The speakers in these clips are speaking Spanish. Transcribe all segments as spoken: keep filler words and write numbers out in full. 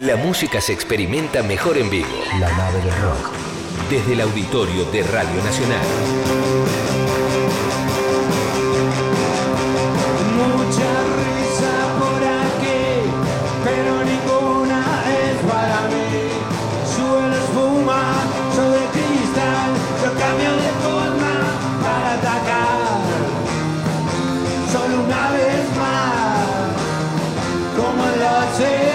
La música se experimenta mejor en vivo. La nave del rock. Desde el auditorio de Radio Nacional. Mucha risa por aquí, pero ninguna es para mí. Suelo espuma sobre cristal, yo cambio de forma para atacar. Solo una vez más, como lo sé.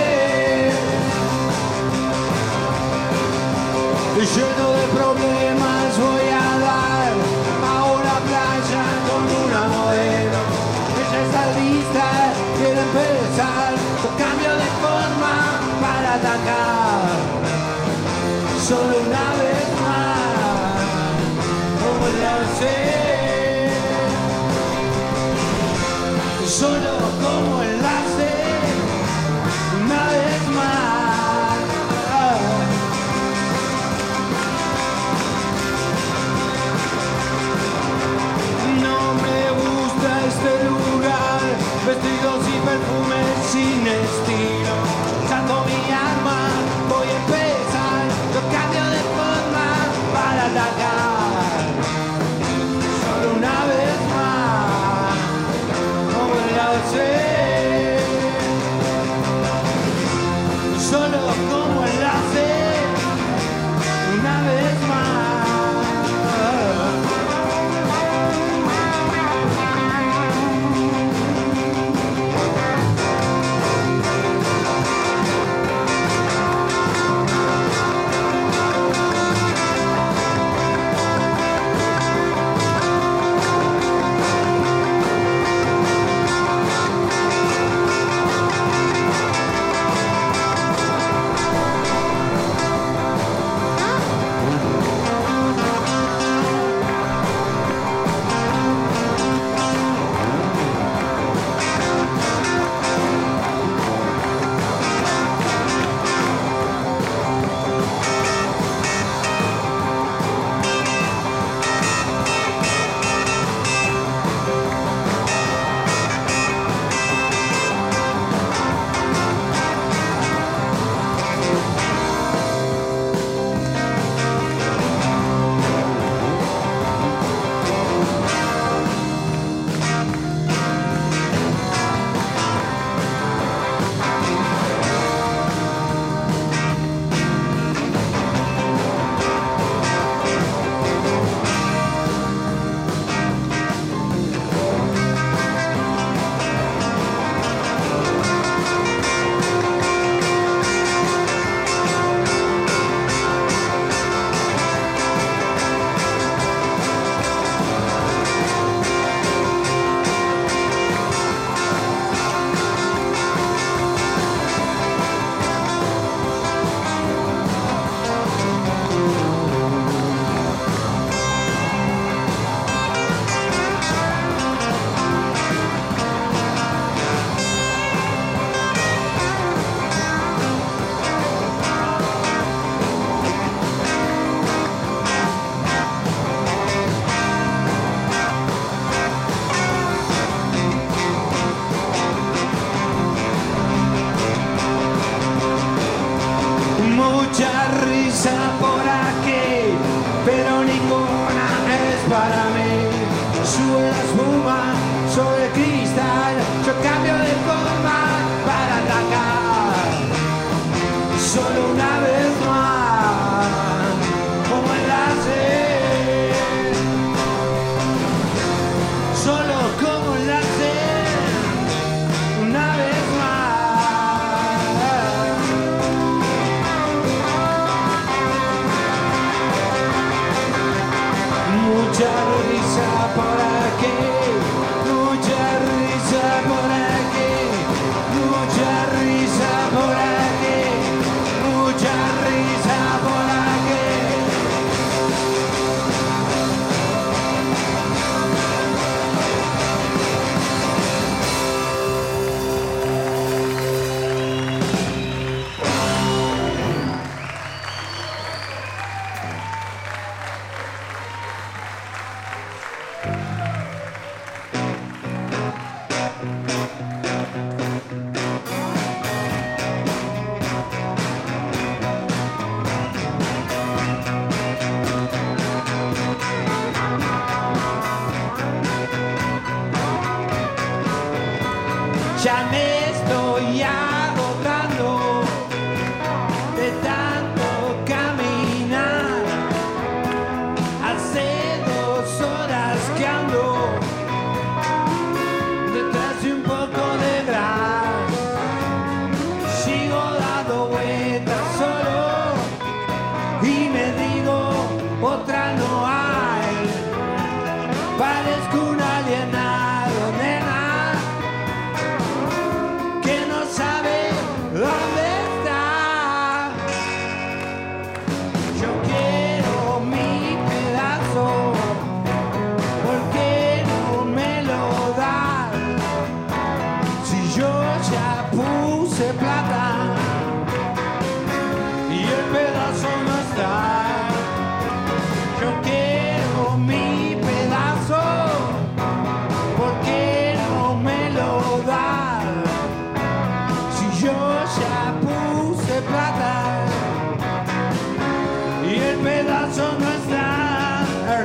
Lleno de problemas voy a dar a una playa con una modelo. Ella está lista, quiere empezar. Yo cambio de forma para atacar. Solo una vez más, como lo sé. Solo como enlace, una vez más. Este lugar, vestidos y perfumes sin estilo. Saco mi alma, voy a empezar. Yo cambio de forma para atacar. Solo una vez más, como lo sé. Solo como enlace, una vez más. Mucha risa por aquí, pero ninguna es para mí. Sube la espuma sobre cristal, yo cambio de forma para atacar. Solo una vez más, como enlace. Solo como enlace, una vez más. Mucha risa por aquí, mucha risa por aquí, mucha risa por aquí, mucha risa por aquí.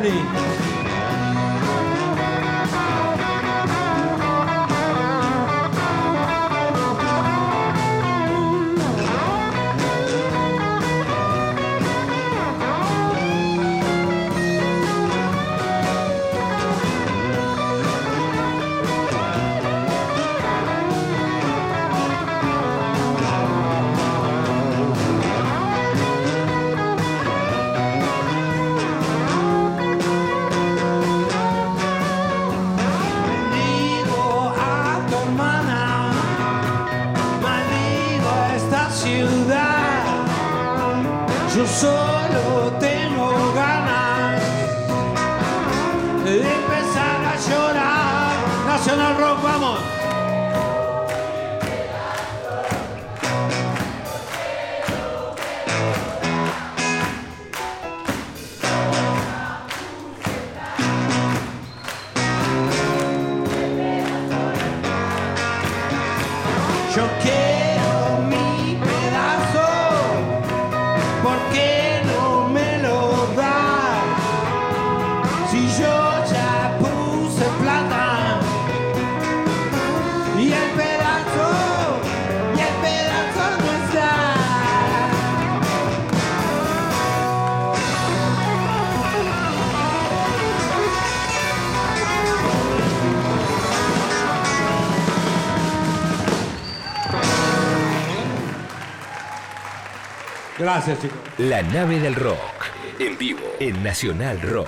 Journey. Yo solo tengo ganas de empezar a llorar. Nacional Rock, vamos. Yo quiero mi pedazo. ¿Por qué no me lo das? Si yo ya puse plata y el pedazo, y el pedazo no está. Gracias, chicos. La nave del rock, en vivo, en Nacional Rock.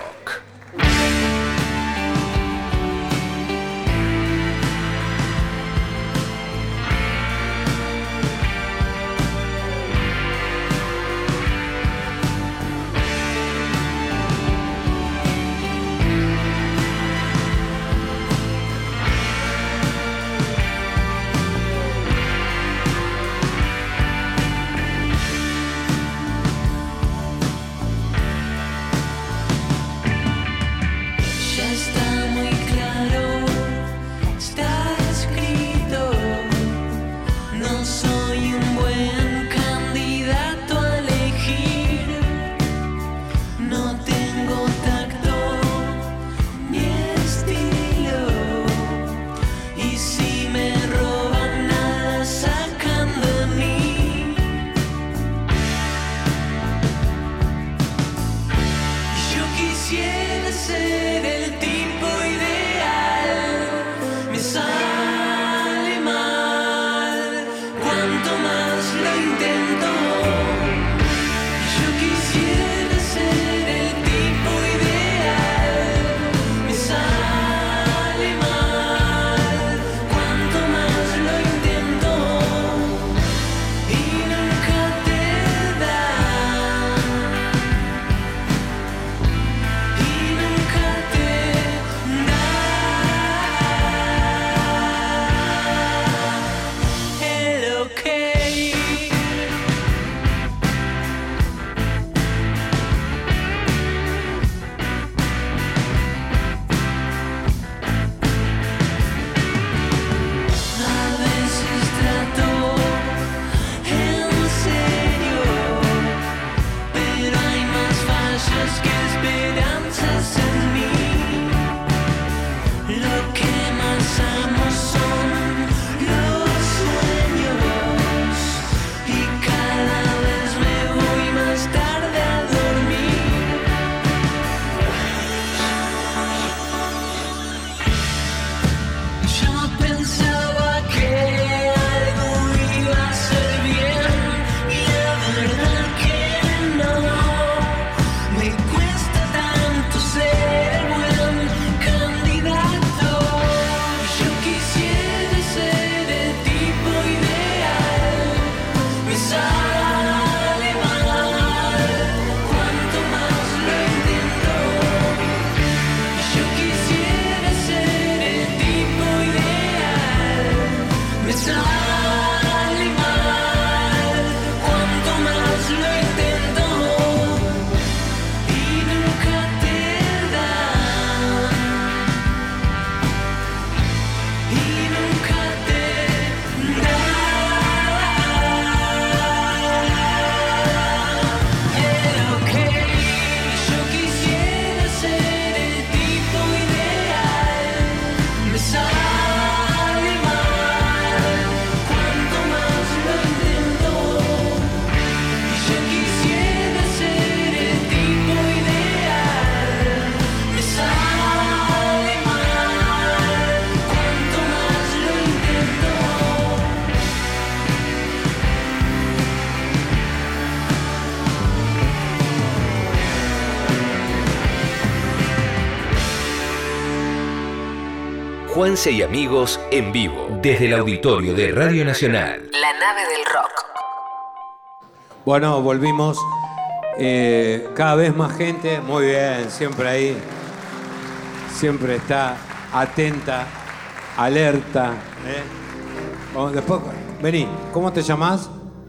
Juanse y amigos en vivo desde el auditorio de Radio Nacional. La nave del rock. Bueno, volvimos. Eh, cada vez más gente. Muy bien, siempre ahí. Siempre está atenta, alerta. ¿eh? Oh, después, vení, ¿cómo te llamás?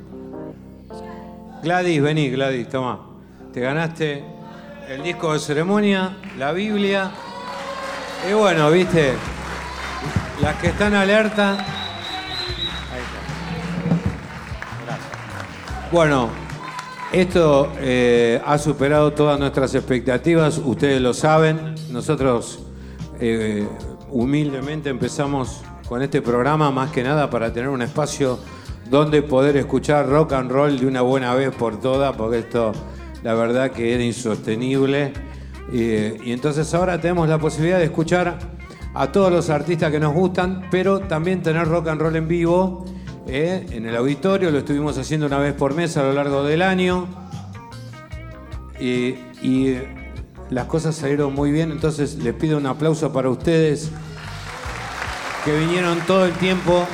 Gladys, vení, Gladys, toma. Te ganaste el disco de ceremonia, la Biblia. Y bueno, viste, las que están alerta. Ahí está. Gracias. Bueno, esto eh, ha superado todas nuestras expectativas, ustedes lo saben. Nosotros eh, humildemente empezamos con este programa más que nada para tener un espacio donde poder escuchar rock and roll de una buena vez por todas, porque esto la verdad que era insostenible. Eh, y entonces ahora tenemos la posibilidad de escuchar a todos los artistas que nos gustan, pero también tener rock and roll en vivo eh, en el auditorio. Lo estuvimos haciendo una vez por mes a lo largo del año. Y, y las cosas salieron muy bien, entonces les pido un aplauso para ustedes que vinieron todo el tiempo.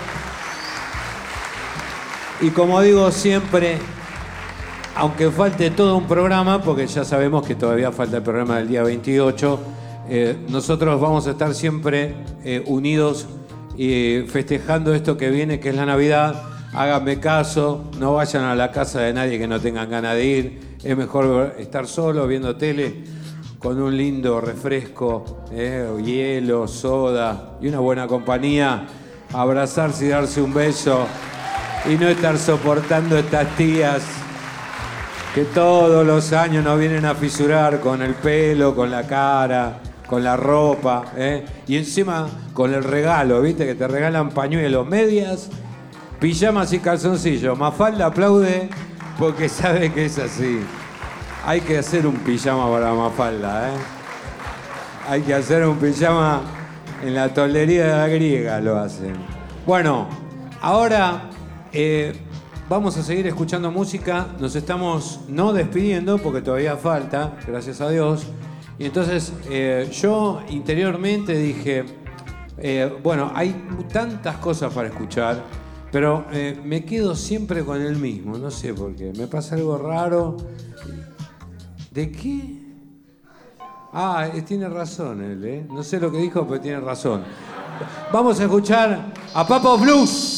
Y como digo siempre, aunque falte todo un programa, porque ya sabemos que todavía falta el programa del día veintiocho, eh, nosotros vamos a estar siempre eh, unidos y festejando esto que viene, que es la Navidad. Háganme caso, no vayan a la casa de nadie que no tengan ganas de ir. Es mejor estar solo viendo tele con un lindo refresco, eh, hielo, soda y una buena compañía. Abrazarse y darse un beso. Y no estar soportando estas tías que todos los años nos vienen a fisurar con el pelo, con la cara, con la ropa, ¿eh? Y encima con el regalo, ¿viste? Que te regalan pañuelos, medias, pijamas y calzoncillos. Mafalda aplaude porque sabe que es así. Hay que hacer un pijama para Mafalda, ¿eh? Hay que hacer un pijama en la tolería de la griega, lo hacen. Bueno, ahora... Eh, vamos a seguir escuchando música. Nos estamos no despidiendo porque todavía falta, gracias a Dios. Y entonces eh, yo interiormente dije, eh, bueno, hay tantas cosas para escuchar, pero eh, me quedo siempre con el mismo. No sé por qué. Me pasa algo raro. ¿De qué? Ah, eh, tiene razón él, ¿eh? No sé lo que dijo, pero tiene razón. Vamos a escuchar a Papo Blues.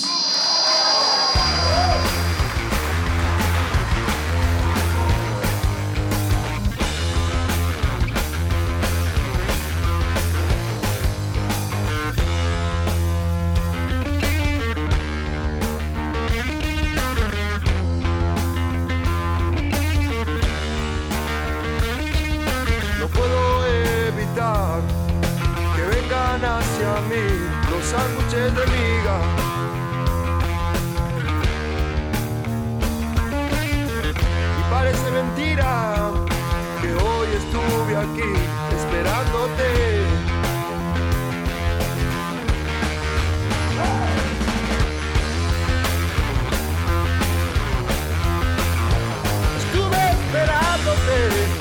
Sándwiches de miga. Y parece mentira que hoy estuve aquí esperándote. Estuve esperándote.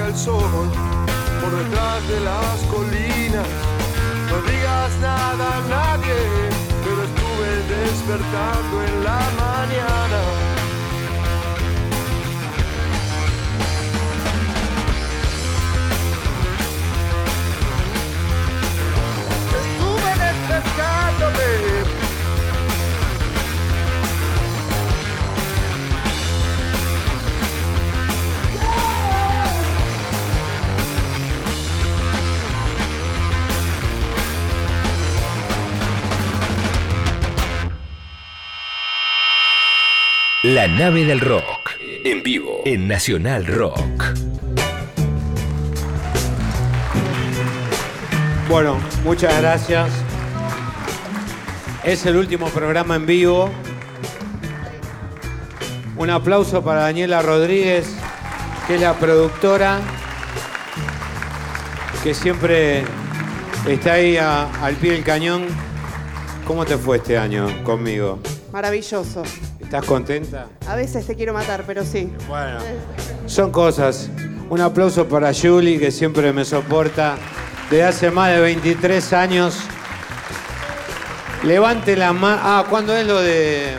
el sol por detrás de las colinas. No digas nada a nadie, pero estuve despertando en la mañana. Estuve despertándome. La nave del rock, en vivo, en Nacional Rock. Bueno, muchas gracias. Es el último programa en vivo. Un aplauso para Daniela Rodríguez, que es la productora, que siempre está ahí a, al pie del cañón. ¿Cómo te fue este año conmigo? Maravilloso. ¿Estás contenta? A veces te quiero matar, pero sí. Bueno, son cosas. Un aplauso para Julie, que siempre me soporta desde hace más de veintitrés años. Levante la mano. Ah, ¿cuándo es lo de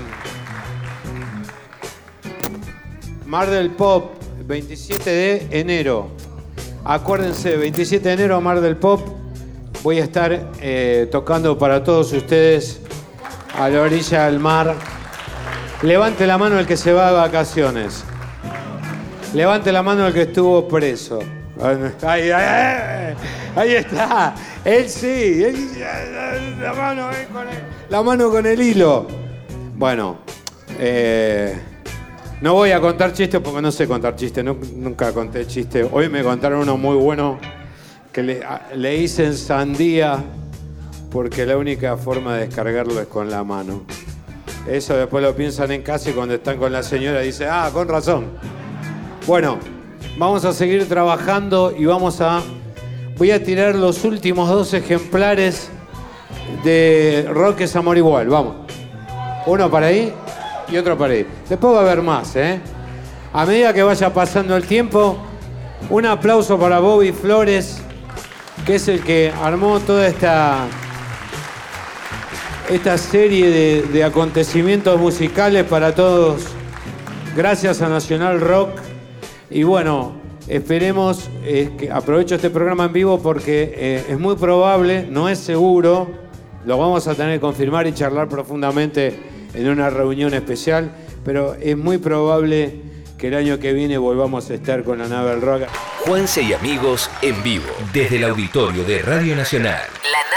Mar del Pop? veintisiete de enero. Acuérdense, veintisiete de enero, Mar del Pop. Voy a estar eh, tocando para todos ustedes a la orilla del mar. Levante la mano el que se va de vacaciones. Levante la mano el que estuvo preso. Ahí, ahí, ahí está. Él sí. Él, la, mano, eh, con el, la mano con el hilo. Bueno, eh, no voy a contar chistes porque no sé contar chistes. No, nunca conté chistes. Hoy me contaron uno muy bueno que le, le hice sandía porque la única forma de descargarlo es con la mano. Eso después lo piensan en casa y cuando están con la señora dicen, ah, con razón. Bueno, vamos a seguir trabajando y vamos a... Voy a tirar los últimos dos ejemplares de Rock es Amor Igual. Vamos. Uno para ahí y otro para ahí. Después va a haber más, ¿eh? A medida que vaya pasando el tiempo, un aplauso para Bobby Flores, que es el que armó toda esta... esta serie de, de acontecimientos musicales para todos, gracias a Nacional Rock. Y bueno, esperemos, eh, que aprovecho este programa en vivo porque eh, es muy probable, no es seguro, lo vamos a tener que confirmar y charlar profundamente en una reunión especial, pero es muy probable que el año que viene volvamos a estar con la nave del rock. Juanse y amigos en vivo, desde el auditorio de Radio Nacional. La